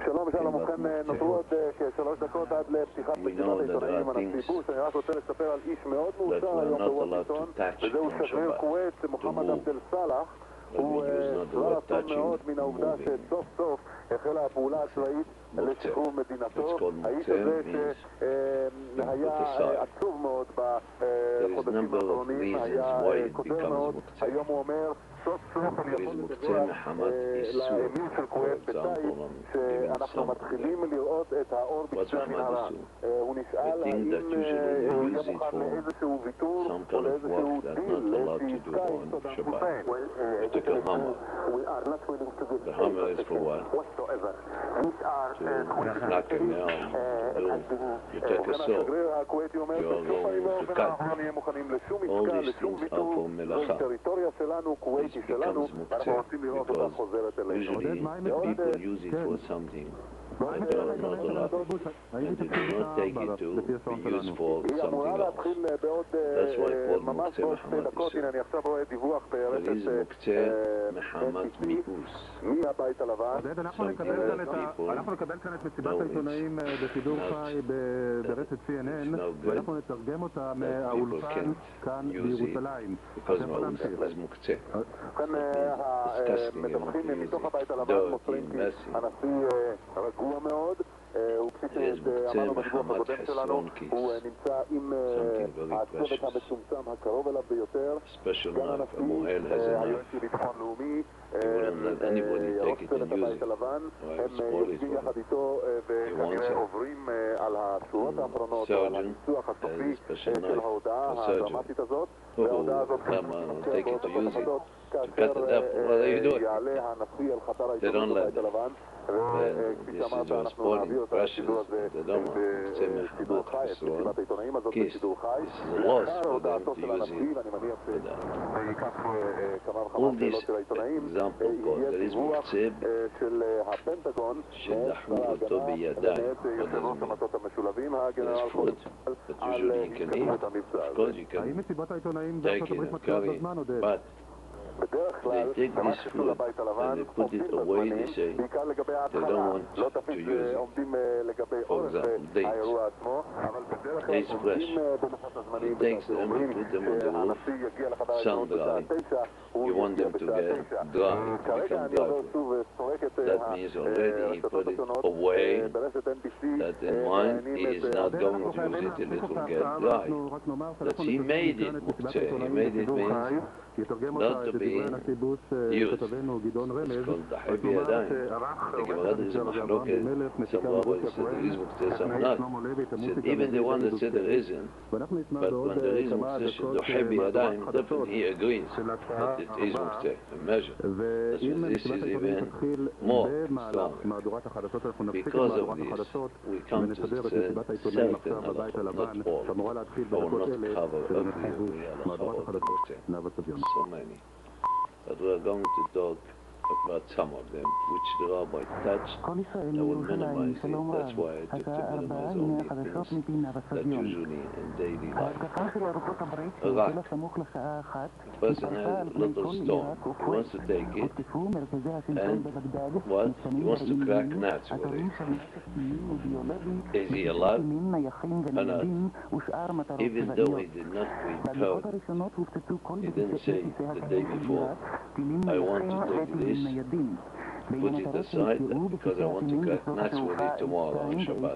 שלום, ובכן נותרו עוד כ3 דקות עד לפתיחת מסיבת העיתונאים הנשיא בוש. אני רק רוצה לספר על איש מאוד מאושר היום בוושינגטון, וזהו שגריר כווית מוחמד עבד אל סלאח. הוא שבע רצון מאוד מן העובדה שסוף סוף החלה הפעולה הצבאית לשחרור מדינתו. האיש הזה שהיה עצוב מאוד בחודשים האחרונים, היה כותב מאוד. היום הוא אומר סוף סוף אני יכול לדבר לאמיר של כווית בטייב שאנחנו מתחילים לראות את האור בקצה המנהרה. הוא נשאל האם הוא יהיה מוכן לאיזשהו ויתור או לאיזשהו דיל, לאיזושהי עסקה עם סדאם חוסיין. The hammer is for what? To knock him down. You take a soul. You're alone to cut. All these things are for melacha. This becomes muktzeh because usually people use it for something that they are not allowed, and they do not take it to be used for something else. That's why it's called muktzeh mehamat isur. There is muktzeh mehamat mi'us. אנחנו נקבל כאן את מסיבת העיתונאים בשידור חי ברשת CNN, ואנחנו נתרגם אותה מהאולפן כאן בירושלים. Because ma'us is muktzeh. המתווכים מתוך הבית הלבן מוסרים כי הנשיא רגוע מאוד, וכפי שאמרנו בדיווח הקודם שלנו, הוא נמצא עם הצוות המצומצם הקרוב אליו ביותר, סגן הנשיא, היועץ לביטחון לאומי, ראש צוות הבית הלבן. הם יושבים יחד איתו וכנראה עוברים על השורות האחרונות, על הניסוח הסופי של ההודעה הדרמטית הזאת, וההודעה הזאת כאשר יעלה הנשיא אל חצר העיתונות בבית הלבן. וכפי שאמרת, אנחנו נעביר את השידור הזה בשידור חי, את מסיבת העיתונאים הזאת בשידור חי. לאחר הודעתו של הנשיא, ואני מניח שייקח כמה וכמה שאלות של העיתונאים, יהיה דיווח של הפנטגון מאת שר ההגנה ומאת יושב ראש המטות המשולבים, הגנרל קודם על התקדמות המבצע הזה. האם מסיבת העיתונאים בארצות הברית מתחילות בזמן עודד? בדרך כלל, במה שקשור לבית הלבן, עומדים בזמנים, בעיקר לגבי ההתחלה, לא תמיד עומדים לגבי אורך האירוע עצמו, אבל בדרך כלל עומדים בלוחות הזמנים, אומרים שהנשיא יגיע לחדר העיתונות בשעה 9, הוא יגיע בשעה 9. כרגע אני עובר שוב וסורק את הרשתות השונות, ברשת NBC, מעניינים את יתרגם אותה את דברי הנשיא בוש כתבנו גדעון רמז, ותאמר שערך עורך המסגר ג'אמרון מלך נשיקה מרוסיה כהן, הטכנאי שלמה לוי את המוסיקה והמוזיקה, ואנחנו נשמע בעוד כמה דקות מהדורת חדשות של הצעה הבאה, ואם מסיבת העיתונאים תתחיל במהלך מהדורת החדשות, אנחנו נפסיק עם מהדורת החדשות ונשדר את מסיבת העיתונאים עכשיו בבית הלבן, שאמורה להתחיל בדקות אלה של הנשיא בוש. מהדורת החדשות, נאוה סביון. So many. But we are going to talk about some of them, which the rabbi touched. I will minimize it. That's why I took to minimize only things that usually in daily life. Iraq. The person has a little stone. He wants to take it and what? He wants to crack nuts with it. Is he alive or not? Even though he did not report, he didn't say the day before, I want to take this, put it aside because I want to crack nuts with it tomorrow on Shabbat.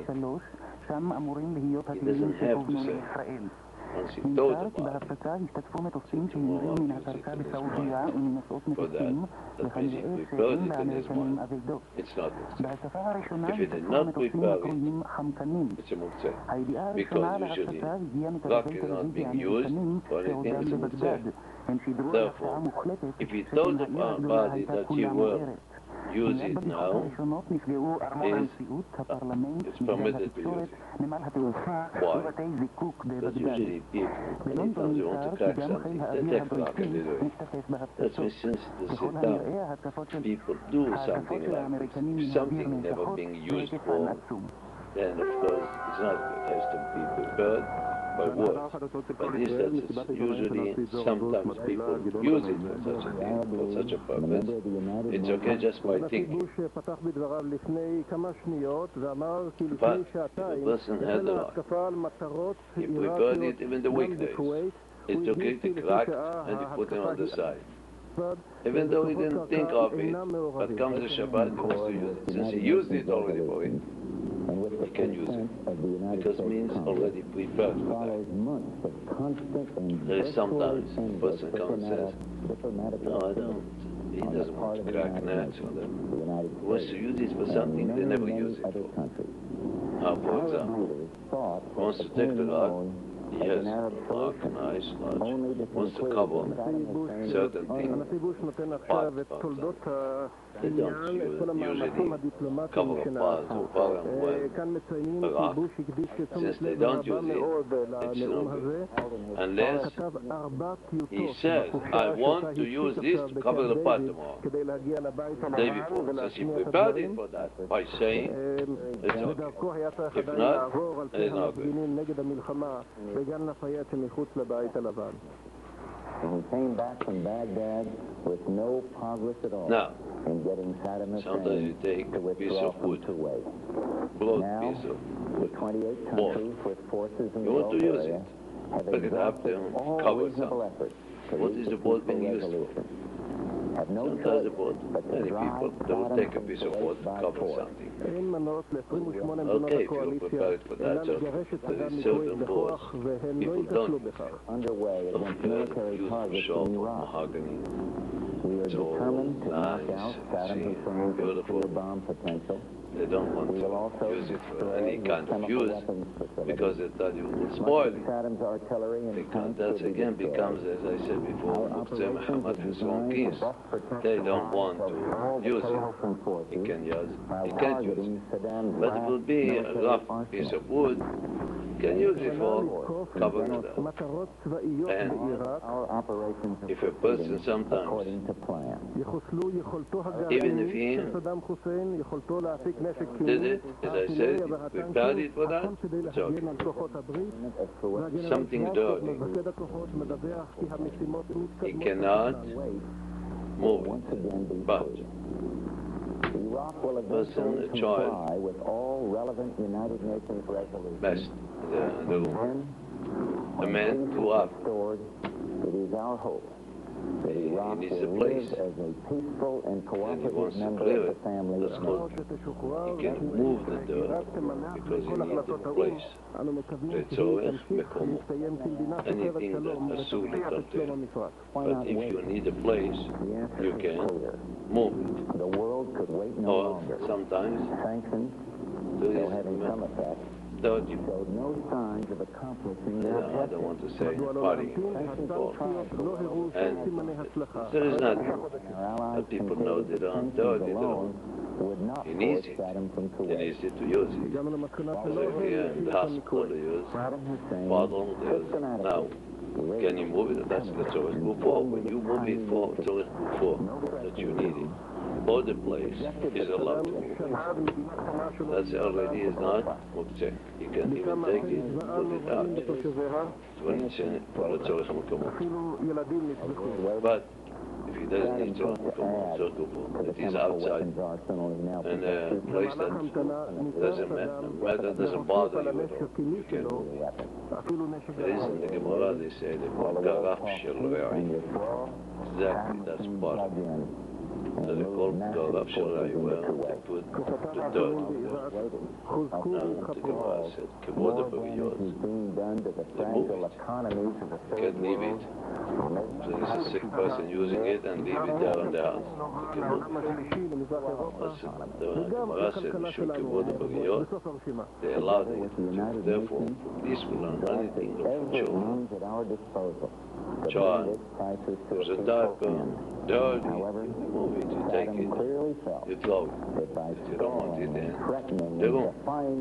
He doesn't have to say. Once he thought about it, tomorrow he was taking his mind for that. That means he prepared it in his mind. It's not muktzeh. If he did not prepare it, it's a muktzeh. Because usually, rock is not being used for anything, it's a muktzeh. Therefore, if he told about it that he will use it now, it's permitted to use it. Why? Because usually people, anytime they want to crack something, they take rock and they do it. That's why since the Satan, people do something like this. If something never being used for, then of course it's not good. It has to be prepared by words. But instead, it's usually sometimes people use it for such a thing, for such a purpose. It's okay just by thinking. But if a person had the right, he prepared it even the weekdays. It's okay to crack and he put it on the side. Even though he didn't think of it, but comes the Shabbat, he wants to use it. Since he used it already for it, he can use it, because it means already prepared for that. There is sometimes a person comes and says, no, I don't. He doesn't want to crack nuts or that. He wants to use it for something they never use it for. How, for example, he wants to take the rod. He has a rock, nice, large, wants to cover certain things, pot, they don't usually cover a pot or pot with a rock. Since they don't use it, it's no good. Unless he says, I want to use this to cover the pot tomorrow, the day before. Since he prepared it for that by saying, it's okay. If not, it's not good. And he came back from Baghdad with no progress at all in getting Saddam Hussein you take to withdraw from Kuwait. Now, the 28 countries with forces in the Gulf area have exhausted all reasonable efforts to reach a peaceful resolution. Have no choice but to drive Saddam take a piece of wood and cover something. Okay, if you're prepared for that, so there is certain boards people don't underway against military targets in Iraq. We are determined to knock out Saddam Hussein's nuclear bomb potential. They don't want to use it for any kind of use because they thought you will spoil it. Because that again becomes, as I said before, Mufti Muhammad has own keys. They don't want to use it. He can use it. He can't use it. But it will be a rough piece of wood. You can use it for covering it up. And if a person sometimes, even if he did it, as I said, prepared it for that, it's okay. Something dirty, he cannot move it. But a person, a child, best the room. A man grew up. He needs a place, and he wants to clear it. That's good. He can move the dirt because he needs a place. Anything that Asur contains. But if you need a place, you can move it. Or sometimes there is dirty. I don't want to say party. And there is not, but people know they don't dirty. He needs it. He needs it to use it. So here in the hospital they use bottle, they use now. Can you move it? That's the Tzorech Gufo. When you move it for Tzorech Gufo, that you need it, or the place is allowed to move. That already is not muktzeh. You can even take it, put it out. When it's in it, for the Tzorech Mukamot. But if he doesn't need Tzorech Mukamot, it is outside, and a place that doesn't bother you at all, you can move it. There is in the Gemara, they say, they call Garaf Shel Re'ai. Exactly, that's part of it. So they call Garaf Shel Re'ai, where they put the dirt. Now, the Gemara said, Kevod HaBariyot, they move it. You can't leave it. So this is a sick person using it and leave it there in the house. You can move it. The Gemara said, Mishum Kevod HaBariyot, they allowed it. Therefore, this will learn anything from children. Child, there's a diaper, dirty, you move it, you take it, you throw it. If you don't want it, then they won't.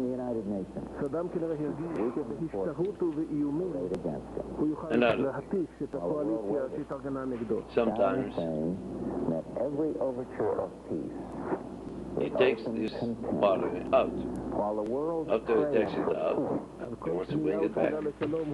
Another thing. Sometimes he takes this bottle out. After he takes it out, He wants to bring it back.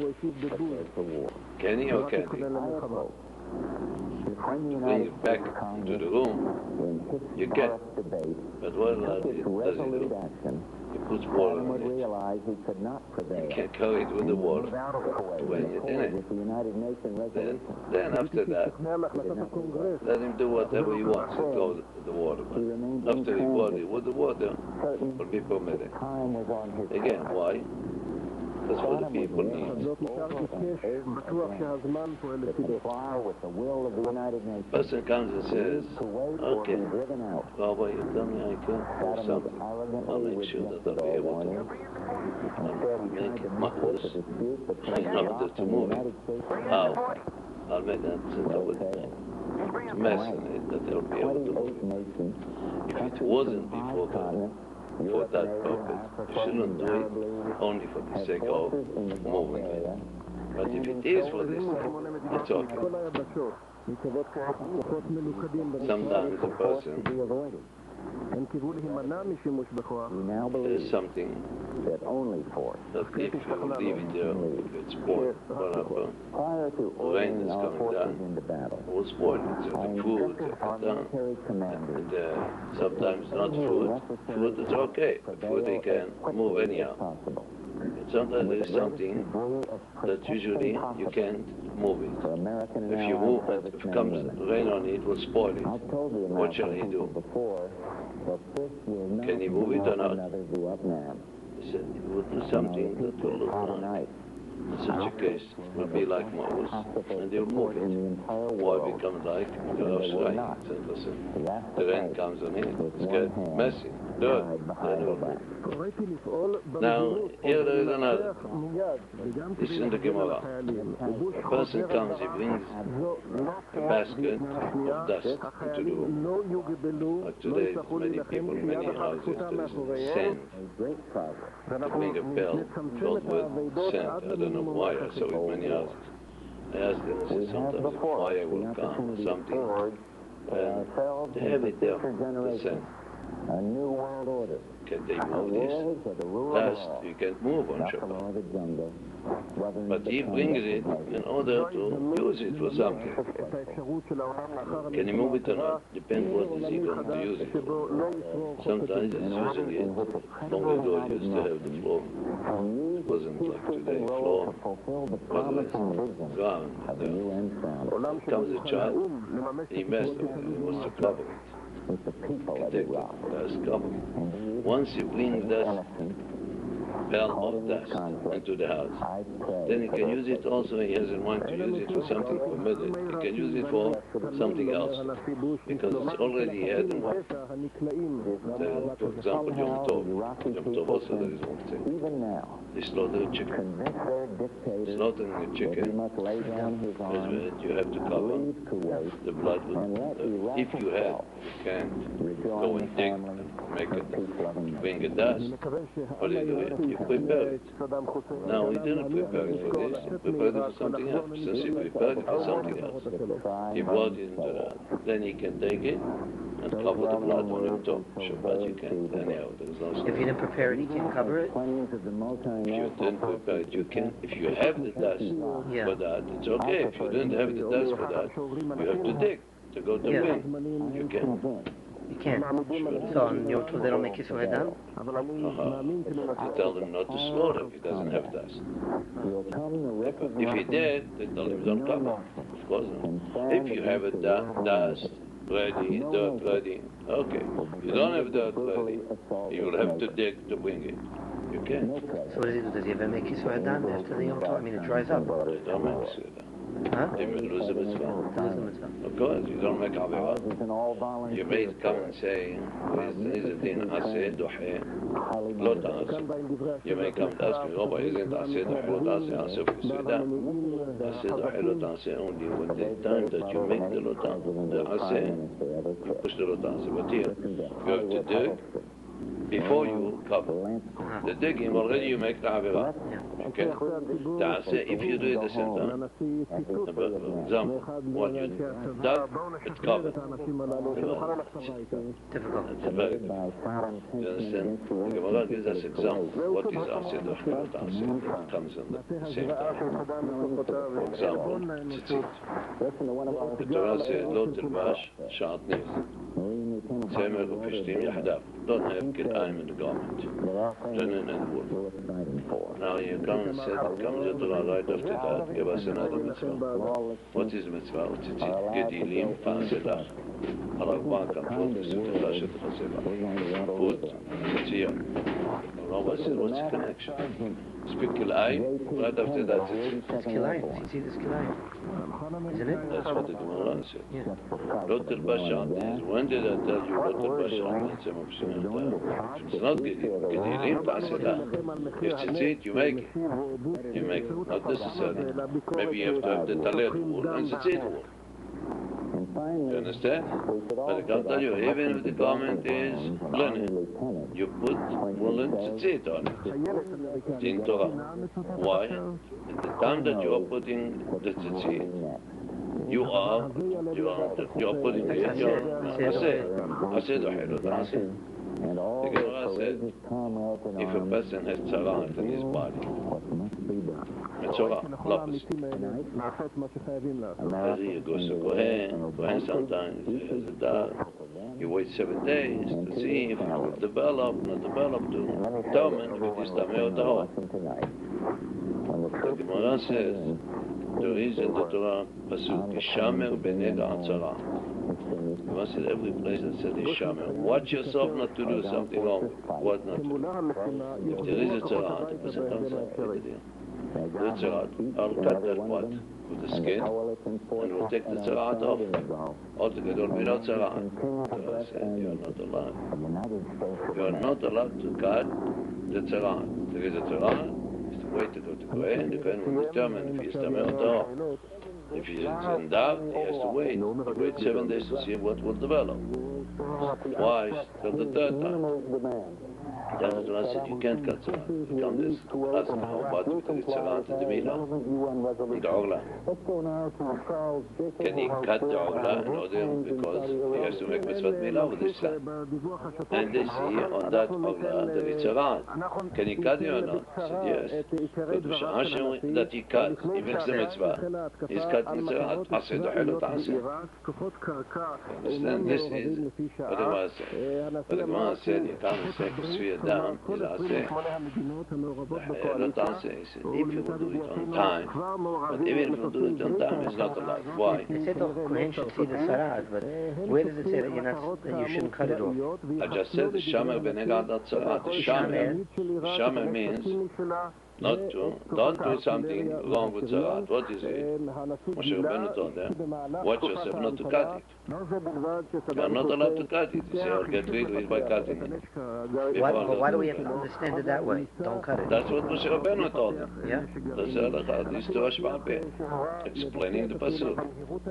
Can he or can't he? To bring it back into the room, you can. But what does he do? He puts water on it. You can't carry it with the water when you're in it. Then after that, let him do whatever he wants to throw the water. After he brought it with the water, will be permitted. Again, why? That's what the people need. Person comes and says, okay, Rabbi, you tell me I can do something. I'll make sure that I'll be able to make it mahfuz in order to move it. How? I'll make that with mess in it that they'll be able to move it. If it wasn't before God, for that purpose, you shouldn't do it only for the sake of moving it. But if it is for this thing, it's okay. Sometimes a person is something that if you leave it there, it gets spoiled. What happened? Rain is coming down, it will spoil it. So the food is down. And sometimes not food. Food is okay, but food they can move anyhow. And sometimes there's something that usually you can't move it. If you move it, if it comes rain on it, it will spoil it. What shall he do? Can he move it or not? He said he will do something that will look nice. In such a case, it will be like Moses, and they'll move it. Why become like Yerushalayim? Listen, the rain comes on it, it's get messy, dirt, then it will move. Now, here there is another. This is in the Gemara. A person comes, he brings a basket of dust into the room. Like today, many people, many houses, there's sand. To bring a bell filled with sand. I don't know why I saw it many houses. I asked them, I said, sometimes a fire will come or something, and they have it there, the sand. Can they move this? Dust you can't move on Shabbat. But he brings it in order to use it for something. Can he move it or not? Depends what is he going to use it for. Sometimes he's using it. Long ago he used to have the floor. It wasn't like today. Floor was ground. There comes a child, he messed up and he wants to cover it. Take the dust cover. Once you bring that bell of dust into the house, then he can use it also. He has in mind to use it for something permitted. He can use it for something else because it's already had in mind. For example, Yom Tov. Yom Tov also there is one thing. They slaughter a chicken. Slaughtering a chicken, you have to cover the blood with, if you have, you can't go and dig and make it, bring it dust. What do you do? You prepare it. Now, he didn't prepare it for this, he prepared it for something else. Since he prepared it for something else, he brought it into that. Then he can take it and cover the blood on Yom Tov. Shabbat you can't, anyhow, there's no If you didn't prepare it, you can't cover it? If you didn't prepare it, you can. If you have the dust for that, it's okay. If you didn't have the dust for that, you have to dig to go to bring. You can. You can't. So on Yom Tov they don't make Yisroel Adam? You tell them not to slaughter if he doesn't have dust. If he did, they tell him don't cover. Of course not. If you have a dust ready, dirt ready, okay. If you don't have dirt ready, you will have to dig to bring it. You can. So what does he do? Does he ever make Yisroel Adam after the Yom Tov? I mean, it dries up. They don't make Yisroel Adam. Huh? They lose the mitzvah. Of course, you don't make Avera. You may come and say, is it in Aseh Duhe? Lo ta'aseh. You may come and ask me, Rabbi, isn't Aseh Duhe Lo ta'aseh? Aseh for Yisroel Adam. Aseh Duhe Lo ta'aseh only when the time that you make the Lo ta'aseh, you push the Lo ta'aseh. But here, you have to dig. before you cover. The digging, already you make the Avera. Okay? If you do it the same time, for example, what you dug, it's covered. Difficult. It's very difficult. You understand? The Gemara gives us example. What is Aseh Dochilot Aseh? It comes in the same time. For example, tzitzit. The Torah says, Lo tilbash shatnez. Tzemer u'pishtim yahdav. Don't have kil'ayim in the garment. Linen and wool. Now you come and say, comes the Torah right after that, give us another mitzvah. What is mitzvah? Tzitzit. Gedilim fa'aselach. Haragba control the Sutlashet Chaseva. Put Tzitziyah. Rabbi said, what's the connection? Speak Kil'ayim, right after that Tzitzit. It's Kilayim. Tzitzit is Kilayim. Isn't it? That's what the Gemara said. Lo tilbash shatnez. When did I tell you lo tilbash shatnez? It's not Gedilim fa'aselach. If Tzitzit, you make it. You make it. Not necessarily. Maybe you have to have the talet wool and Tzitzit wool. You understand? But I can tell you, even if the garment is linen, you put woolen tzitzit on it. It's in Torah. Why? At the time that you are putting the tzitzit, you are putting it in your aseh dochilot aseh. The Gemara said, if a person has tzara'at in his body, Metzorah, lapis. He goes to Kohen sometimes, he has a dar. You wait 7 days to see if it will develop, not develop, to determine if it is tameh or tahor. The Gemara says, there is in the Torah, pasuk, Yishamer b'nega atzara. You must say every place that says Yishamer. Watch yourself not to do something wrong. What not to do? If there is a tzara, the person comes out. That's right. I'll cut that part with the skin and we'll take the tzaraat off. Altogether without tzaraat. So I said, you're not allowed. You're not allowed to cut the tzaraat. There is a tzaraat, it's the way to go to Kohen. The Kohen will determine if he is tameh or tahor. If he is in doubt, he has to wait. He waits 7 days to see what will develop. Twice, till the third time. Then the Torah said, you can't cut tzaraat. You can't just ask how about the tzaraat in the milah, in the ogla. Can he cut the ogla in order because he has to make mitzvot milah with his son? And they see on that ogla that it's tzaraat. Can he cut it or not? He said yes. But that he cuts, he makes the mitzvah. He's cutting tzaraat. Aseh dochilot aseh. Understand? This is what the Gemara said. But the Gemara said, you can't say down is aseh. Not aseh. He said, if you will do it on time, but even if you do it on time, it's not allowed. Why? They said the Kohen should see the tzaraat, but where does it say that you shouldn't cut it off? I just said the shamer b'nega tzaraat. The shamer means not to, don't do something wrong with tzaraat. What is it? Moshe Rabbeinu told them, watch yourself not to cut it. You are not allowed to cut it. You say, I'll get rid of it by cutting it. Why do we have to understand it that way? Don't cut it. That's what Moshe Rabbeinu told them. Yeah? That's this is Torah Sheba'al explaining the pasuk.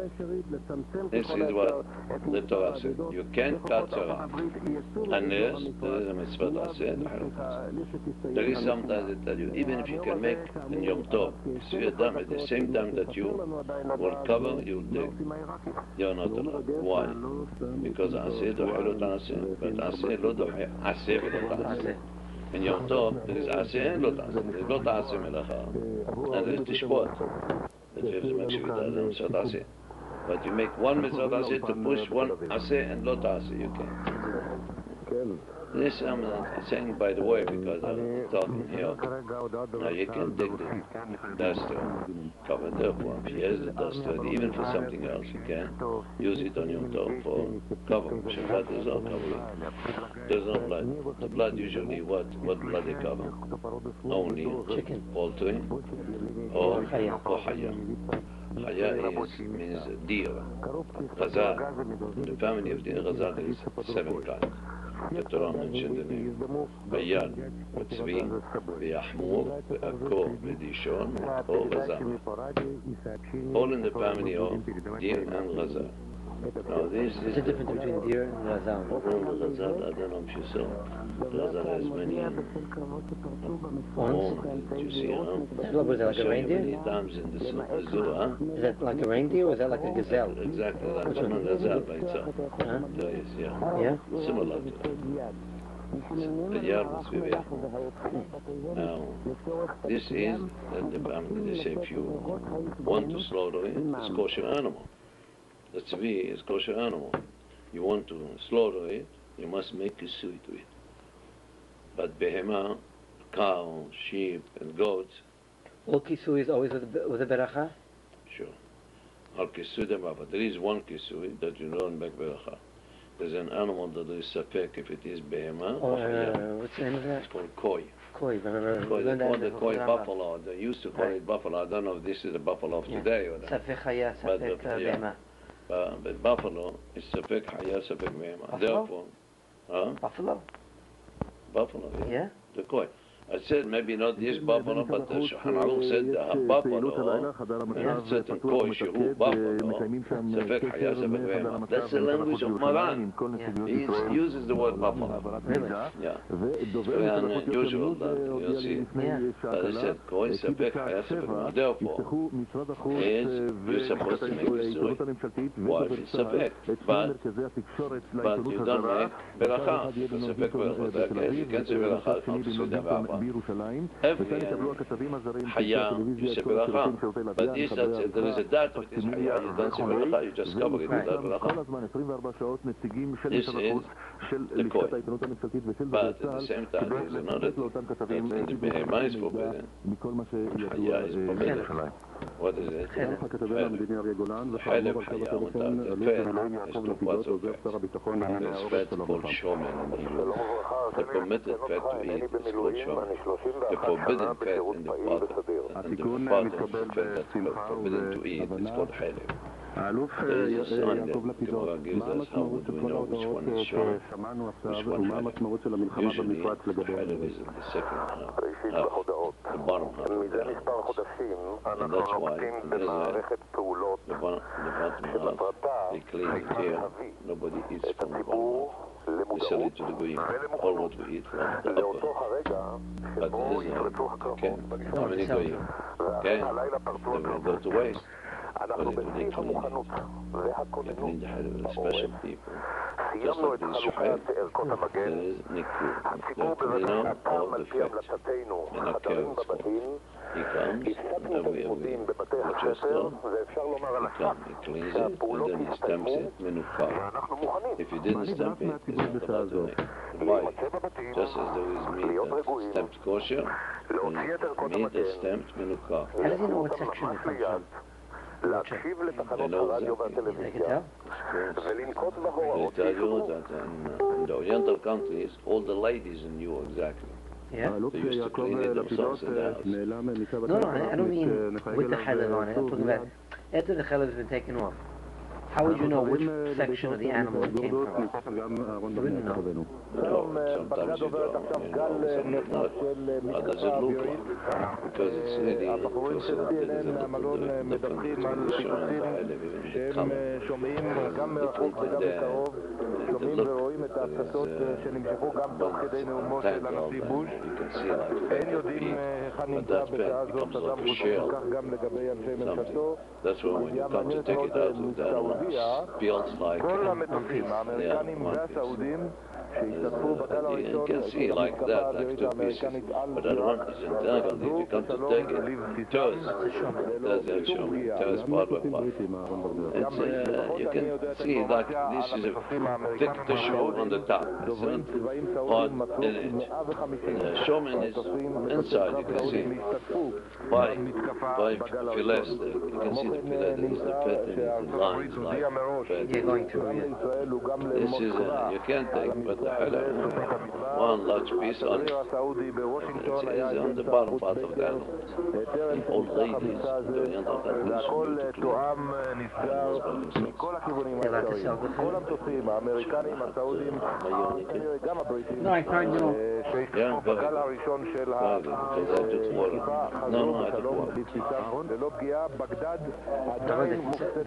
This is what the Torah said. You can't cut tzaraat unless there is a mitzvah aseh. There is sometimes they tell you, even if you can make in Yom Tov, at the same time that you will cover, you will dig. You're not allowed. Why? Because aseh dochilot aseh, but aseh lo dochilot aseh v'lo aseh. In Yom Tov, there is aseh and lo aseh. There is lo aseh melacha, and there is tishbot. That you have to make sure that there is aseh. But you make one mitzvah aseh to push one aseh and lo aseh. You can. This I'm saying by the way because I'm talking here. Now you can dig the duster, cover the one. If he has the duster, even for something else, you can use it on Yom Tov for cover. Shabbat does not cover it. There's no blood. The blood usually, what blood they cover? Only chicken, poultry, or chaya. Chaya means deer. Chazal. The family of the Chazal there is 7 kinds. The Torah mentioned the name Bayan, Tzvi, V'Yahmur, V'Akor, V'Dishon, or Razam. All in the family of Deer and Razam. No, this is What's the difference between deer and Razal? No, the Ghazal, I don't know if you saw. The Ghazal has many horns, you see, huh? Was that like a Show you reindeer? many times in the zoo, huh? Is that like a reindeer or is that like a gazelle? Exactly, like the Ghazal by itself. Huh? There is, yeah. Yeah? Similar to that. The yard is very Now, this is, I'm going to say, if you want to slaughter it, it's kosher animal. The tzvi is kosher animal. You want to slaughter it, you must make a kisui to it. But behema, cow, sheep, and goats. All kisui is always with a beracha? Sure. Al kisui dema, but there is one kisui that you don't make beracha. There's an animal that is safek if it is behema or hayam. What's the name of that? It's called koi. Koi. Koi. They call the koi buffalo. They used to call it buffalo. I don't know if this is the buffalo of today or not. Safek haya, safek behema. But buffalo is safek haya, safek behema. Therefore, Buffalo? Buffalo, Yeah? The koi. I said maybe not this buffalo, but the Shulchan Aruch said the buffalo, and certain koi, shehu, buffalo, safek haya, safek behema. That's the language of Maran. He uses the word buffalo. Really? Yeah. It's very unusual that you'll see. But I said koi, safek haya, safek behema. Therefore, you're supposed to make this way. Why? It's safek. But you don't make beracha. Safek beracha. You can't say beracha if you say beracha. Every haya, you say beracha. But this, there is a dat of this haya, you don't say beracha, you just cover it without beracha. This is the koi. But at the same time, there is another thing. That in the behema is forbidden, haya is forbidden. What is it? Haleb haya, the fat. There's two parts of fat. There's fat called shomen in Hebrew. The permitted fat to eat is called shomen. The forbidden fat in the part of the fat that's forbidden to eat is called haleb. There is a sign that Gemara gives us how would we know which one is shomen, which one haleb. Usually, the haleb is in the second half, the bottom half of the half. And that's why in Israel, the bottom half, they clean it here. Nobody eats from the bottom half. They sell it to the goyim. All what we eat from the upper. But in Israel, okay, how many goyim? Okay, they will go to waste. But it will clean it. They clean the halib, special people. Just like the shuhab, there is nikur. They clean out all the fat. And a carrot he comes, and every Rochester, he cleans it, and then he stamps it, menukah. If he didn't stamp it, he's not allowed to make it. Why? Just as there is meat that's stamped kosher, meat that's stamped menukah. How does he know what section it comes from? They know exactly. They can tell? They tell you that in the Oriental countries, all the ladies knew exactly. Yeah? They used to clean it themselves in the house. No, I don't mean with the halal on it. I'm talking about after the halal has been taken off. How would you know which section of the animal it came from? You wouldn't know. No, sometimes you don't, sometimes not. How does it look like? Because it's really, it feels like there is a little difference between the show and the halib, even the color. Between the there and the look, there is one tag of them. You can see like fat beef, but that fat becomes like a shell, something. That's why when you come to take it out of the animal, feels like one piece. Yeah, one piece. You can see like that, like two pieces. But that one is entangled. If you come to take it, toes. That's the shomen. Toes part by part. It's, you can see like this is a thick tissue on the top. It's not hard in it. The shomen is inside. You can see by fillets. You can see the fillet. There is the fat in lines like fat. You're going through it. This is you can't take, but the halal, one large piece on it. It's on the bottom part of the animal. And old ladies in the Oriental countries They're allowed to sell the halal. האמריקנים, הסעודים, כנראה גם הבריטים, שהצטרפו הראשון של הכיפה, חזרו בשלום לתפיסה ללא פגיעה. בגדד עדיין מוחצת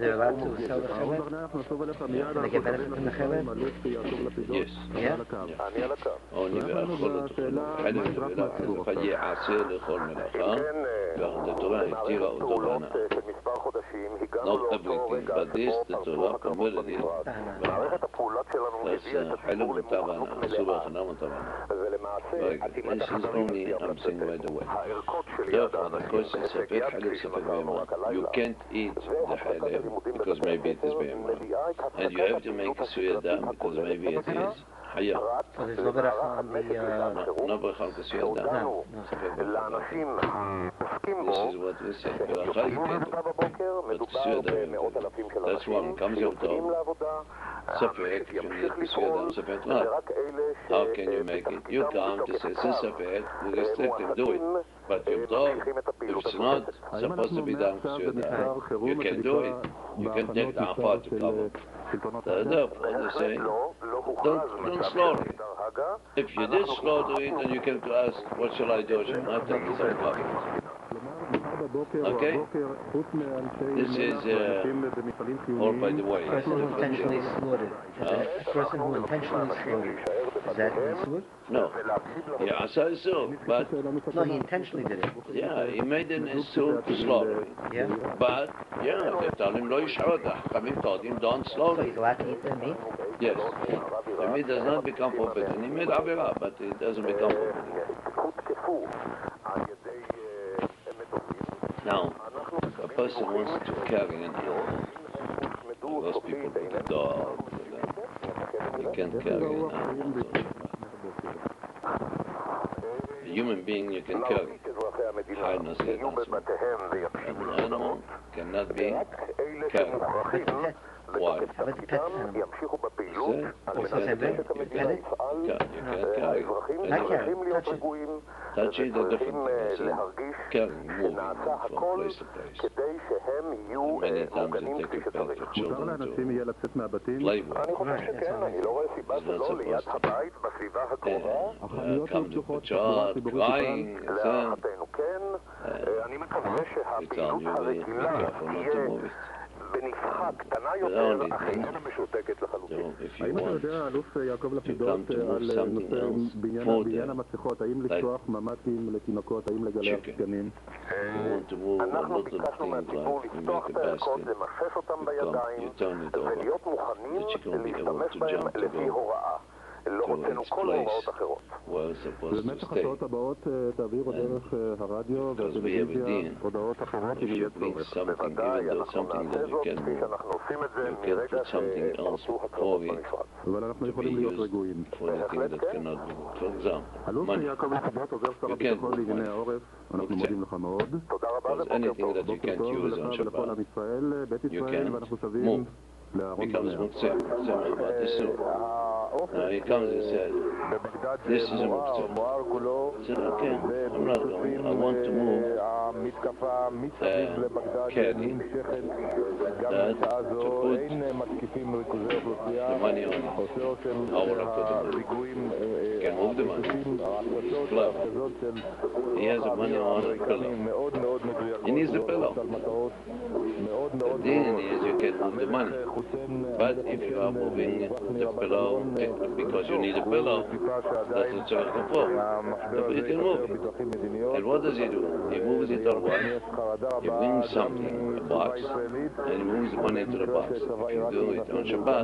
Yes. אני על הקו. אני ואחול חיי עשה לכל מלאכה, והתורה התירה אותו להנאה. Not everything, but this, the Torah permitted it. That's חלק מטבענה, אסור בהכנה מטבענה. This is only, I'm saying right away. Therefore, the question is ספק חלב ספק בהמה. You can't eat the חלב because maybe it is בהמה. And you have to make a suya dam because maybe it is חיה. So there's no bracha on the... No bracha on the suya dam. This is what we said. ברכה היא כתוב. But suya dam, that's one. comes your dog. ספק, if you need suya dam, ספק רב. How can you make it? You come to say, since ספק, we restrict him, do it. But your dog, if it's not supposed to be done for suya dam, you can do it. You can take the afar to cover. Therefore, they say, don't slaughter it. If you did slaughter it, then you can ask, what shall I do? Shall I take it or not? Okay? This is, all by the way. A person who intentionally slaughtered. A person who intentionally slaughtered. Is that Isur? No. Yeah, so, but... No, he intentionally did it. Yeah, he made an Isur to slaughter it. Yeah? But, yeah, they told him, Lo Yish'odah. Khamim told him, don't slaughter So he's allowed to eat the meat? Yes. The meat does not become forbidden. He made Avirah, but it doesn't become forbidden. Now, a person wants to carry an animal. Most people put a dog. You can't carry an animal. A human being you can carry. An animal cannot be carried. Why? How about the pet animal? You can't carry it? Not carry, touch it. Touch it a different thing. Carrying, moving from place to place. Many times they take it back for children to play with. It's not supposed to come to the child crying. It's on you, be careful not to move it. The only thing, if you want to come to move something else for them, like chicken, you want to move a little thing like you make a basket, you turn it over, the chicken will be able to jump to go to its place where it's supposed to stay. Because we have a din, if you bring something, even though something that you can move, you can put something else for it to be used for the thing that cannot be moved. For example, money. You can't move money. Because anything that you can't use on Shabbat, you can move. Becomes Muktzeh. Now he comes and says, this is a Muktzeh. I said, okay, I'm not going. I want to move caddy to put the money on it. How will I put the money? You can move the money. Glove. He has the money on a pillow. He needs the pillow. The din is you can move the money. But if you are moving the pillow because you need a pillow, that's a tzarech kafur. Therefore you can move it. And what does he do? He moves it on what? He brings something, a box, and he moves the money into the box. If you do it on Shabbat,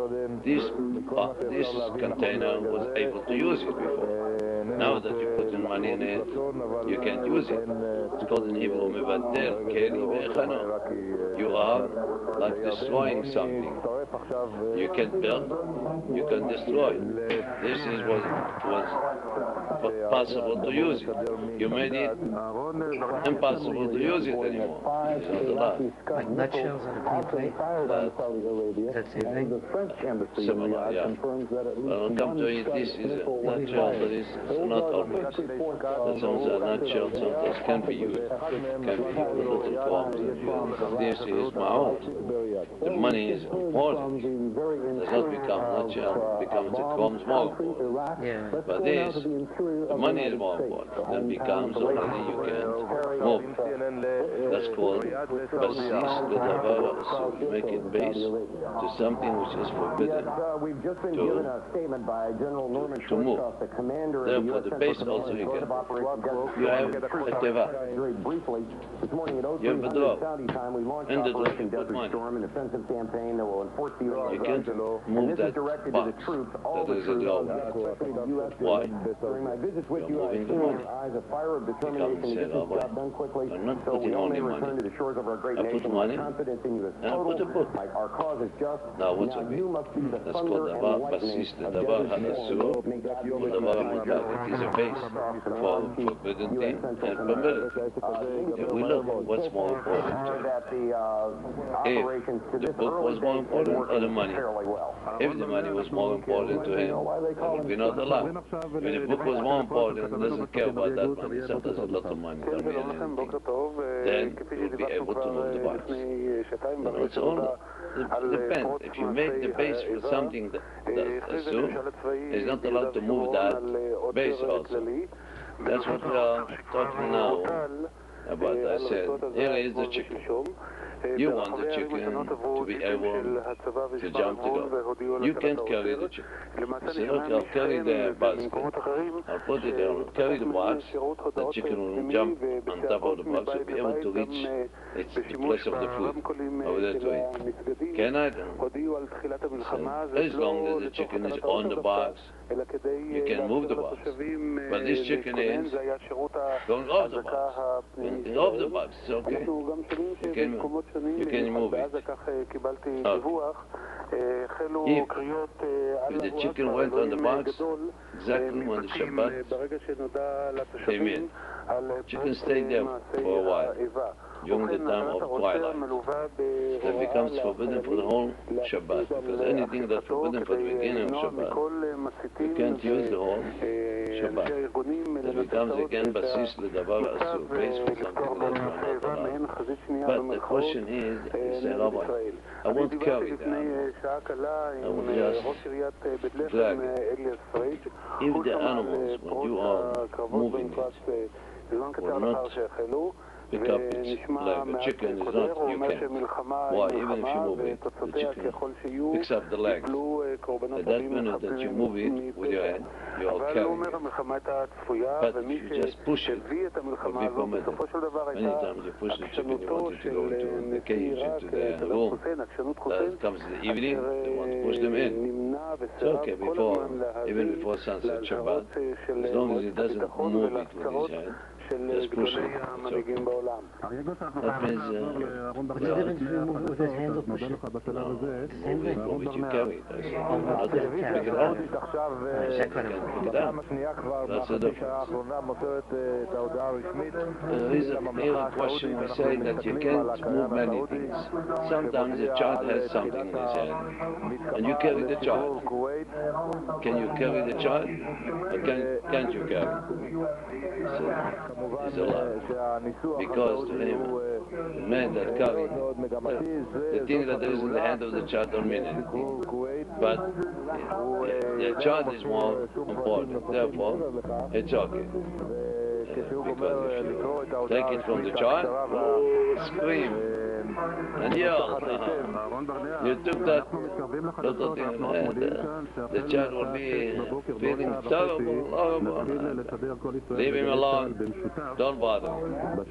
this container was able to use it before. Now that you put the money in it, you can't use it. It's called in Hebrew, mevatel, keli ve'echano. You are like destroying something. You can build, you can destroy. This is what was possible to use it. You made it impossible to use it anymore. It's not allowed. Like nutshells on a clean plate? That's the same thing? Similar, yeah. But when it comes to it, this is a nutshell, but it's not always. The songs are not short songs that can be used for little poems. This is ma'od. The money is important. Does not become not short, becomes it becomes more important. Yeah. But this, the money is more important. Then becomes already you can't move. That's called basis ledavar asur. You make it base to something which is forbidden We've just been given a statement by General Norman Schwarzkopf, the commander of the Therefore, U.S. the Central base also Command you and can. Operation Desert You have Storm. a teva. Very briefly, this morning at You have a 0300 drop. Saudi time, we launched In the drop, Operation you put Desert money. Storm, an offensive campaign that will enforce the laws You of can't and move this that is directed box. to the troops, all That the is a troops, drop. especially the U.S. Why? During my visits with You're you, I moving the see in money. your eyes a fire of You come determination and to say, get this "Oh, boy, job done quickly, I'm not so putting we all only may return money. to the shores of our great I put nation. money, My confidence in you is and I put a total. book. Our cause is just. Now, what's Now it be? you must be the That's thunder called and דבר lightning בסיס of לדבר Desert האסור Storm. May God be with ולדבר you. המותר. It is a base for forbidden thing and permitted. If we look at what's more important to him, That the operations to the this book early was more date important or the working money. fairly well. If the money was more important to him, then would be not allowed. When the book was more important, he doesn't care about that money. Sometimes a lot of money don't mean anything. Then you'll be able to move the box. You know, it's all depends. If you make the base for something that's assumed, he's not allowed to move that base also. That's what we are talking now about. I said, here is the chicken. You want the chicken to be able to jump to go. You can't carry the chicken. You say, look, I'll carry the basket. I'll put it there, I'll carry the box. The chicken will jump on top of the box and be able to reach the place of the food over there to eat. Can I? As long as the chicken is on the box, you can move the box. But this chicken is going off the box. Going off the box, it's okay. You can move it. If the chicken went on the box, exactly when the Shabbat came in, chicken stayed there for a while, during the time of twilight. That becomes forbidden for the whole Shabbat, because anything that's forbidden for the beginning of Shabbat, you can't use the whole Shabbat. That becomes again basis ledavar asur, base for something that you're not allowed. But the question is, you say, Rabbi, I won't carry that. I will just drag it. If the animals, when you are moving it, will not pick up its leg, the chicken is not, you can't. Why? Even if you move it, the chicken picks up the legs. At that minute that you move it with your hand, you are carrying it. But if you just push it, it will be permitted. Many times you push the chicken, you want it to go into the cage, into the room. That comes in the evening, they want to push them in. It's okay, even before sunset Shabbat, as long as he doesn't move it with his hand, just push it. It's okay. That means What's the difference between moving with his hands or pushing? move it, you carry it. Not to pick it up. You can pick it up. That's the difference. There is a question we say that you can't move many things. Sometimes the child has something in his hand, and you carry the child. Can you carry the child? Or can't you carry? So, it's allowed. Because to him, the man that carries the thing that is in the hand of the child don't mean anything. But the child is more important. Therefore, it's okay. Because if you take it from the child, scream and yell. You took that little thing in the hand. The child will be feeling terrible, horrible. Leave him alone. Don't bother him.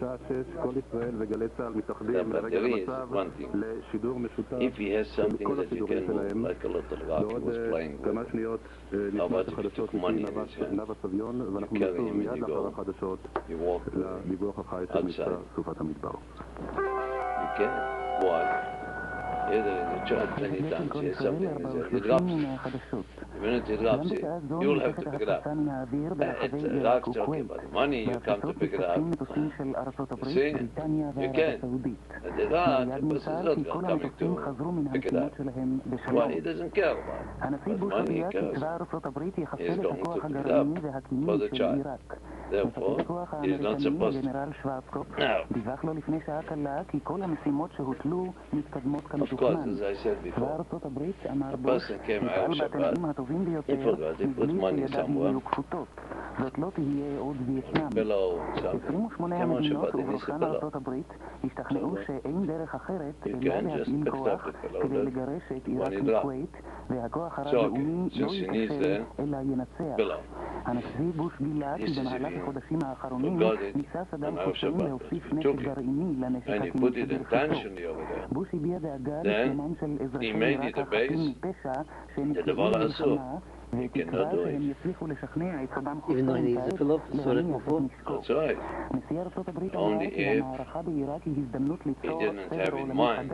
But there is one thing. If he has something that you can move, like a little rock he was playing with, how about if you took money in his hand? You carry him and you go. You walk outside. You can. Why? Either tried plenty of times, here's something, he drops it. The minute he drops it, you'll have to pick it up. It's Iraq's talking about the money, you come to pick it up. You see? You can. And Iraq, the person is not coming to pick it up. Why? He doesn't care about it. But money he cares. He's going to pick it up for the child. Therefore, he's not supposed to. Now, of course, as I said before, a person came out of Shabbat, he forgot, he put money somewhere, below something, came on Shabbat, he needs a pillow. So you can just pick up the pillow when he dropped. So okay, since he needs the pillow. This is if he forgot it on Erev Shabbat, but if he took it and he put it intentionally over there, then he made it a base, the דבר אסור. He cannot do it. Even though he needs a pillow, that's right. Only if he didn't have in mind.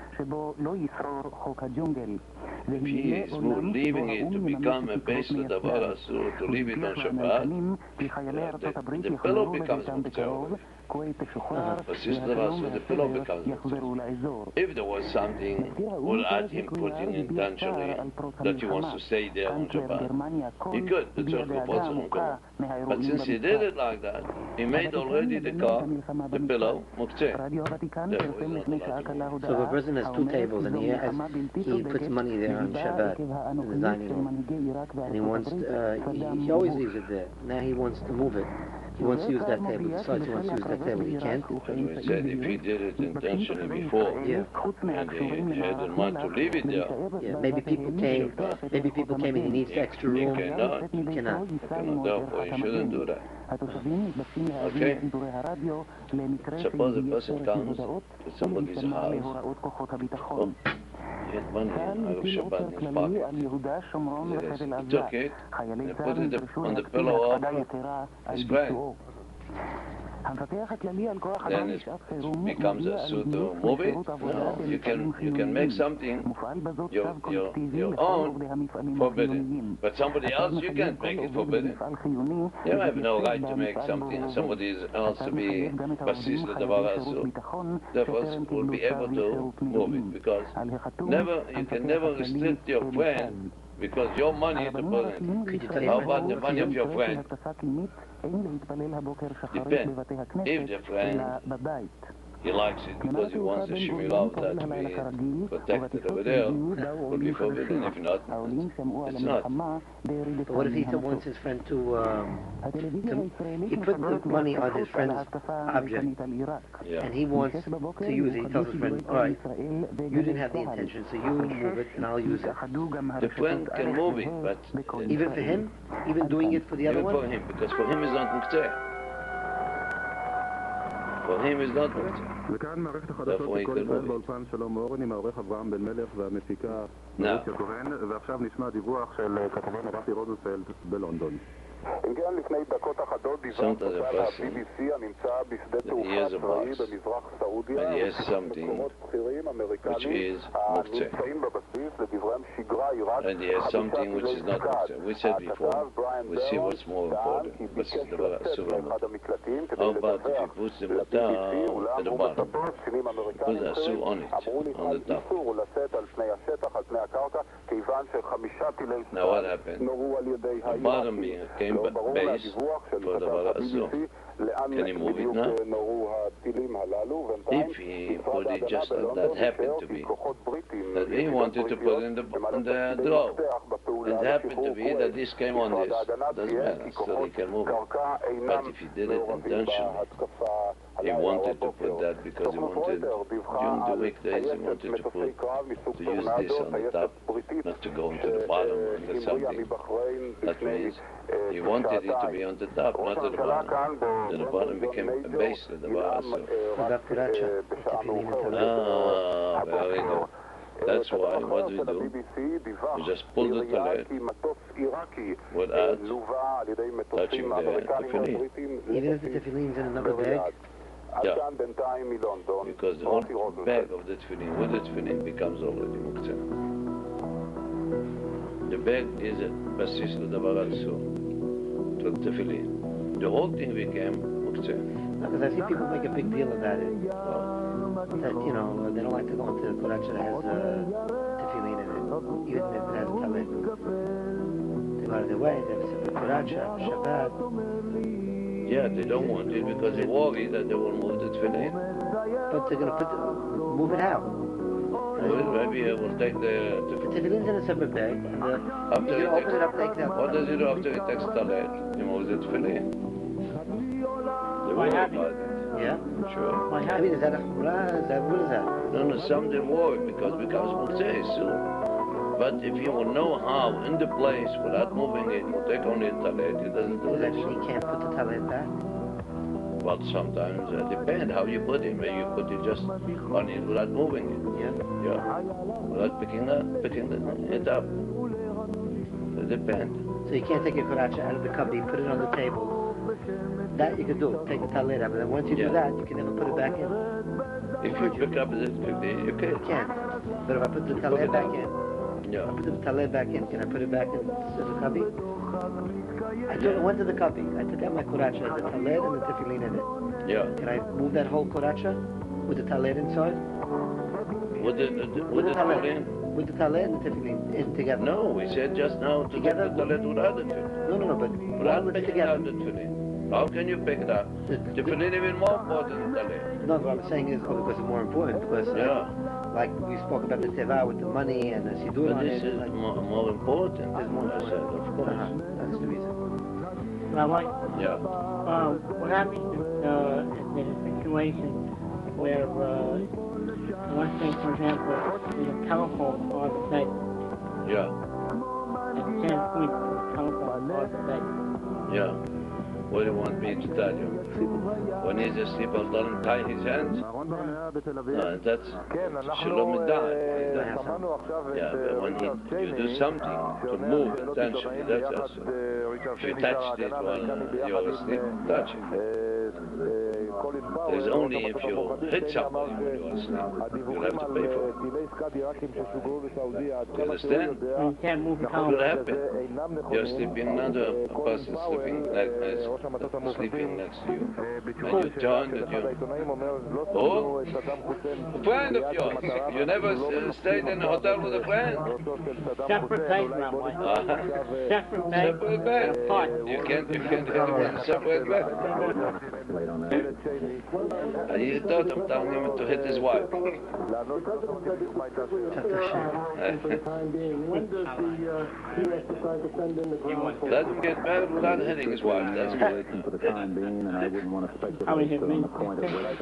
If he is leaving it to become a base לדבר אסור, to leave it on Shabbat, the pillow becomes muktzeh. But since the pillow becomes muktzeh. If there was something without him putting intentionally that he wants to stay there on Shabbat, he could. But since he did it like that, he made already the pillow muktzeh. So if a person has two tables and he puts money there on Shabbat in the dining room, and he wants he always leaves it there. Now he wants to move it. He wants to use that table. He decides he wants to use that table. He can't. And we said if he did it intentionally before, and he had in mind to leave it there. Yeah, maybe people came. Maybe people came and he needs extra room. He cannot. He cannot. Therefore, he shouldn't do that. Okay. Suppose a person comes to somebody's house. He had money out of Shabbat in his pocket. Yes. He took it and put it on the pillow of his friend. Then it becomes a suit to move it. No, you can make something your own forbidden, but somebody else you can't make it forbidden. You have no right to make something somebody else to be basis לדבר אסור. Therefore, will be able to move it because you can never restrict your friend. Because your money is the person. How about the money of your friend? Depends. If the friend, he likes it because he wants the Shemirah of that to be protected over there, would be forbidden. If not, it's not. But what if he wants his friend to he put the money on his friend's object, and he wants to use it. He tells his friend, all right, you didn't have the intention, so you move it and I'll use it. The friend can move it, but even for him, even doing it for the other one? Even for him, because for him it's not muktzeh. For him is not muktzeh. וכאן מערכת החדשות בכל ישראל באולפן שלום אורן עם העורך אברהם בן מלך והמפיקה רוסיה כהן, ועכשיו נשמע דיווח של כתבנו רפי רוזנפלד בלונדון. אם כן, לפני דקות אחדות דיווח תוצאה ה-BBC הנמצא בשדה תעופה צבאי במזרח סעודיה ומקומות בכירים אמריקנים הנמצאים בבסיס לדבריהם שגרה עיראק We said before, we see what's more important. This is the אחד המקלטים כדי לדווח לבסיס ולעמוד בספות קצינים אמריקנים אמרו לפעול איסור לצאת על פני השטח, על פני הקרקע כיוון ש5 טילי סטאר נורו על ידי העיראקים לא ברור מהדיווח של כתב ה-BBC לאן בדיוק נורו הטילים הללו If he put it just as that happened to be, that he wanted to put in the draw, it happened to be that this came on this, doesn't matter, so he can move it. But if he did it intentionally, he wanted to put that because he wanted, during the weekdays, he wanted to use this on the top, not to go into the bottom or something. That means he wanted it to be on the top, not at the bottom. Then the bottom became a base of the bottom. Ah, very good. That's why, what do? We just pull the toilet without touching the tefillin. Even if the tefillin's in another bag? עשן בינתיים מלונדון. Because the whole bag of the tefillin with the tefillin becomes already muktzeh. The bag is a basis לדבר האסור, to the tefillin. The whole thing became muktzeh. Because I see people make a big deal about it. That, you know, they don't like to go into the Koracha that has tefillin in it, even if it has talit. They go out of their way, they have a separate Koracha, Shabbat. Yeah, they don't want it because they worry that they will move the tefillin. But they're going to move it out. Well, maybe I will take the tefillin's in a separate bag. After you open it up like that. What does he do after he takes talit? He moves the tefillin. They worry about it. Yeah? Sure. I mean, is that a chumrah? What is that? No, some they worry because it becomes muktzeh soon. But if you will know how, in the place, without moving it, you take only the talit, it doesn't do that. You can't put the talit back? Well, sometimes it depends how you put it. Maybe you put it just on it without moving it. Yeah. Without picking it up. It depends. So you can't take your koracha out of the cubby, put it on the table. That you can do. Take the talit out. But then once you do that, you can never put it back in. If you pick up it quickly, you can. You can. But if I put the talit back in, yeah. I put the talit back in, can I put it back in the cubby? I went to the cubby. I took out my koracha, the talit and the tefillin in it. Yeah. Can I move that whole koracha with the talit inside? With the tefillin? With the talit and the tefillin in together. No, we said just now to get the talit without the tefillin. No, but without picking out the tefillin. How can you pick it up? The tefillin even more important than talit. No, what I'm saying is, because it's more important. Because like we spoke about the teva with the money and the sidur on it. This is like more important. It's more important. Of course. That's the reason. Rabbi? Yeah. What happens if there's a situation where, let's say, for example, there's a telephone on the bed. Yeah. At the same point, there's a telephone on the bed. Yeah. What do you want me to tell you? When he's asleep, I'll tell him tie his hands? No, that's Shalom Medah. Yeah, but when you do something to move intentionally, that's also. If you touched it while you're asleep, touch it. There's only if you hit somebody when you're asleep, you'll have to pay for it. You understand? You can't move the What will happen? You're sleeping, another person sleeping next to you. And you join that you... Oh? A friend of yours. You never stayed in a hotel with a friend? Separate bed, Rabbi. Separate bed. Separate bed. You can't hit him in a separate bed. You thought I'm telling him to hit his wife. Let him get married without hitting his wife. That's good. For the time being, and I wouldn't want to speculate on the point of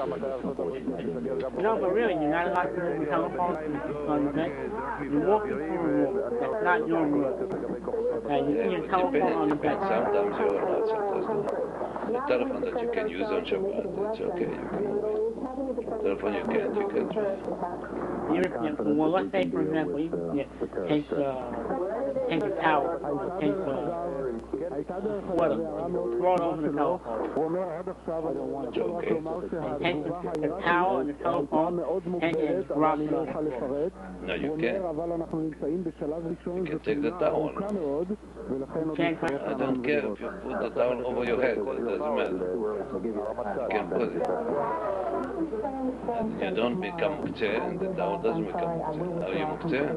No, but really, you're not allowed to move the telephone on the bed. You're walking through a room. That's not your room. And you see a telephone on the bed. Sometimes you're allowed, sometimes not. The telephone that you can use on Shabbat, it's okay, you can move it. The telephone you can't try. Well, let's say, for example, you take a towel, take throw it over the telephone. It's okay. Take the towel and the telephone, take it and drop it on. No, you can't. You can take the towel. I don't care if you put the towel over your head, it doesn't matter. You can put it. And you don't become muktzeh, and the towel doesn't become muktzeh. Are you muktzeh?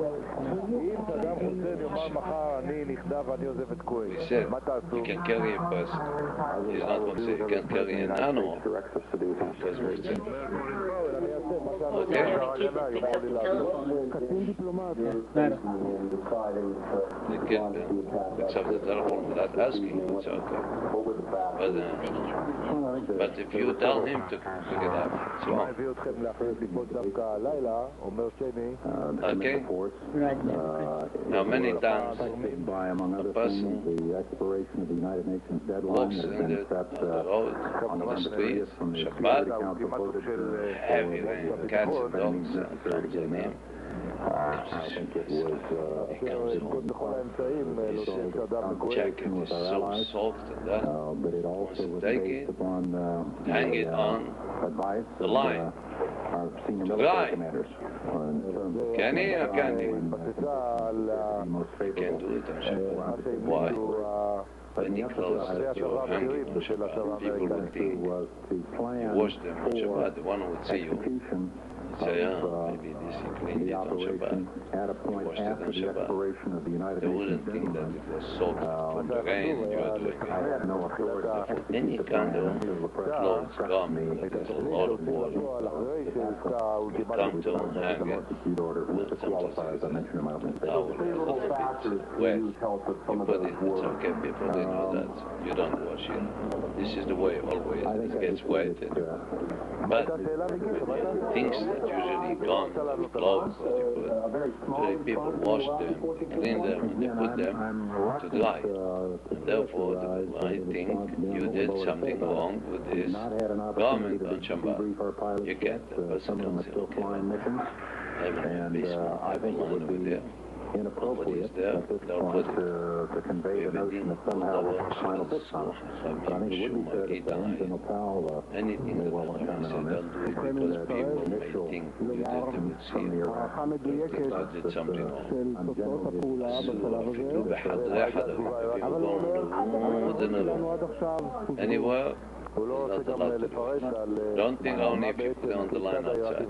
We said you can carry a person. He's not muktzeh. You can carry an animal. Because muktzeh. Okay? You can fix up the telephone without asking. It's okay. But if you tell him to pick it up, it's wrong. Okay? Now many times a person walks in the road, on the street, Shabbat, heavy rain, cats and dogs, comes in him. He comes home. His jacket is so soft and that. Wants to take it, hang it on the line. To dry. Can he or can he? Can't do it on Shabbat. Why? When you close your hanging on Shabbat, people would think you wash them on Shabbat, the one would see you. Say, maybe this he cleaned it on Shabbat, he washed it on Shabbat. They wouldn't think that it was soaked from the rain you are doing it. Any kind of clothes, garment, that is a lot of water, you come to hang it, with sometimes a towel, a little bit wet, you put it, it's okay, people they know that, you don't wash it. This is the way always, it gets wet. But things that usually gone with clothes that you put, people wash them, clean them, and they put them to dry. And therefore, I think you did something wrong with this garment on Shabbat. You can't. The person don't say, okay, I have a basement, I have a line over there. Nobody is there, they'll put it. To convey the notion that somehow this is final bit time. So I think it would be fair to say that Powell anything that well accounted on don't do it because people may think you did you did something wrong. Anywhere, there's not a lot to do. Don't think only if you put it on the line outside.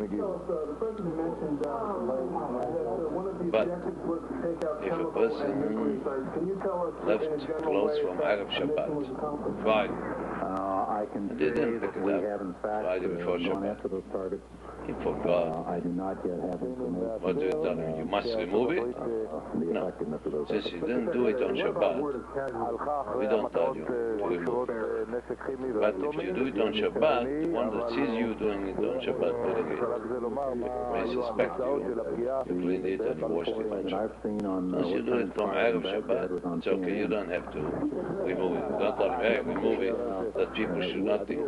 But if a person left clothes from Erev Shabbat, Friday, and they didn't pick it up Friday before Shabbat, he forgot. I do not yet have information. What do you tell him? You must remove it? No. Since you didn't do it on Shabbat, we don't tell you to remove it. But if you do it on Shabbat, the one that sees you doing it on Shabbat may suspect you cleaned it and washed it on Shabbat. Once you do it from Erev Shabbat, it's okay, you don't have to remove it. Don't tell him, hey, remove it, that people should not think.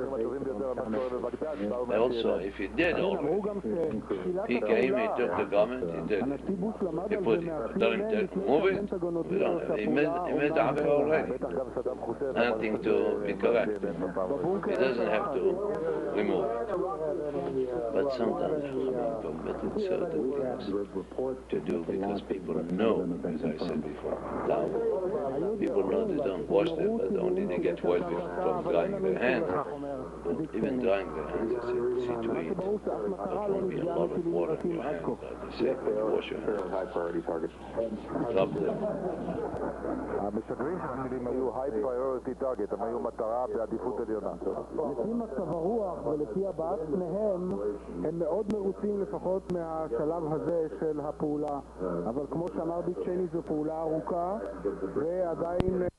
Also, if you did already, he came, he took the garment, he did it. He put it. Tell him to move it. We don't have. He made the Avera already. Nothing to be corrected. He doesn't have to remove it. But sometimes Chachamim permitted certain things to do because people know, as I said before, people know they don't wash them, but only they get wet from drying their hands. But even drying their hands, I said, see to eat. There won't be a lot of water in your hands, they say, wash your hands. High priority targets. Drop them. המשגרים שלהם היו high priority target, הם היו מטרה בעדיפות עליונה. לפי מצב הרוח ולפי הבעת פניהם, הם מאוד מרוצים לפחות מהשלב הזה של הפעולה. אבל כמו שאמר דיק צ'ייני, זו פעולה ארוכה, ועדיין